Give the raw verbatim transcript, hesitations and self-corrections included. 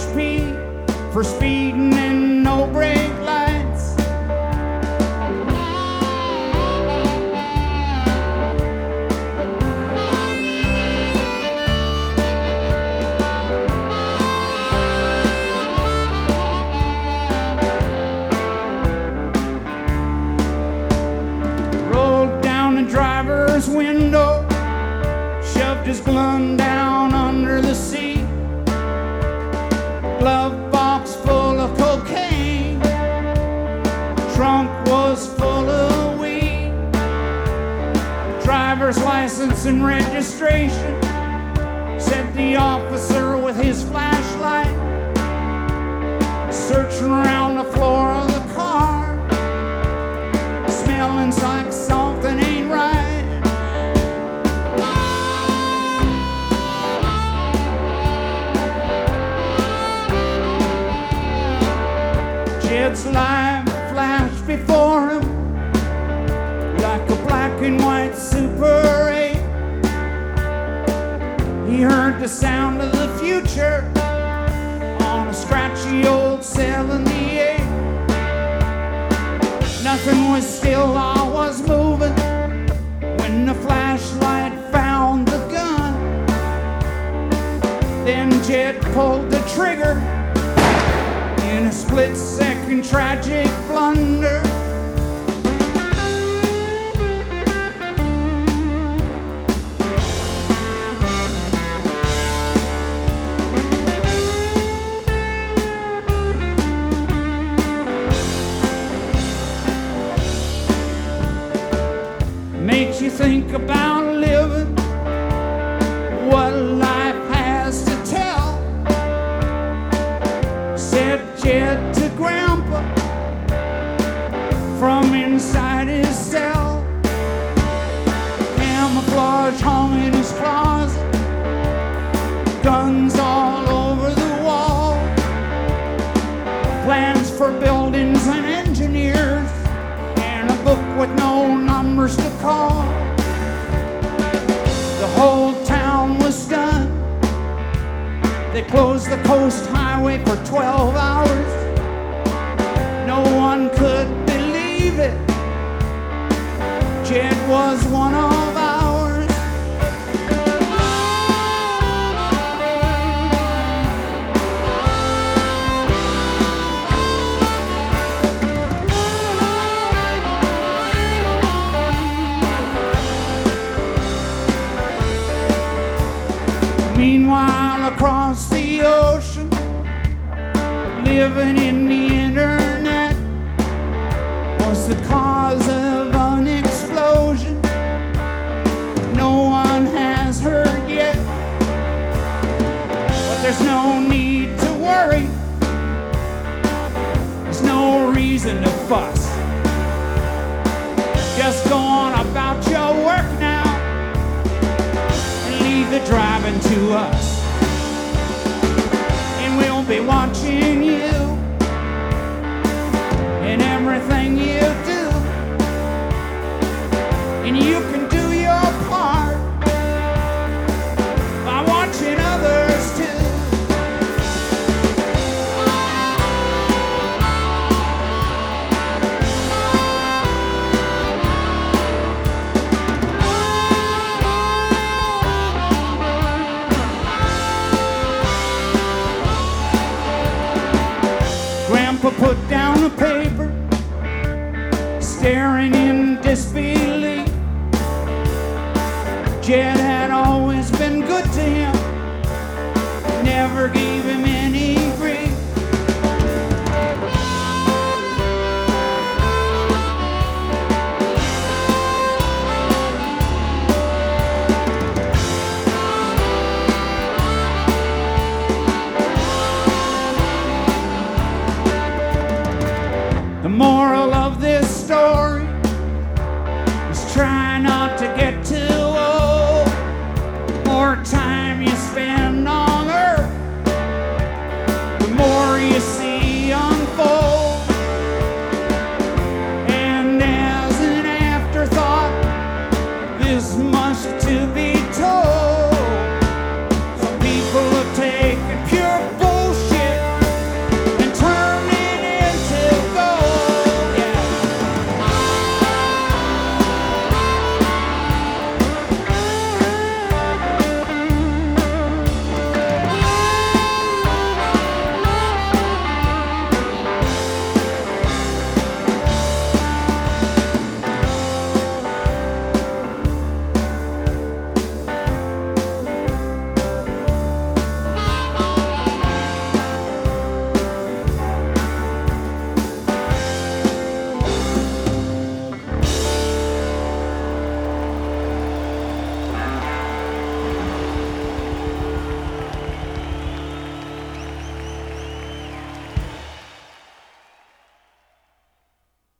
P for speeding and no brake lights. Rolled down the driver's window, shoved his gun down under the seat. Glove box full of cocaine, trunk was full of weed. Driver's license and registration, said the officer with his flashlight, searching around the floor of the car, smelling like something ain't right. Jed's life flashed before him like a black and white Super eight. He heard the sound of the future on a scratchy old seventy-eight. Nothing was still, all was moving when the flashlight found the gun. Then Jed pulled the trigger in a split-second tragic blunder. Makes you think about living, what life has to tell. Said Jed to Grandpa from inside his cell. Camouflage hung in his closet, guns all over the wall, plans for buildings and engineers, and a book with no numbers to call. The whole town was done. They closed the coast highway for twelve hours. No one could believe it. Jed was one of ours. Meanwhile, across the ocean, living in the internet was the cause of an explosion no one has heard yet. But there's no need to worry, there's no reason to fuss. Just go on about your work now, leave the driving to us, and we'll be watching you in everything you do, and you can do your part by watching others too. Grandpa put down the paper, staring in disbelief. Jed had always been good to him, never gave him any grief. The moral of this story is try not to get too old. More time you spend on earth, the more you see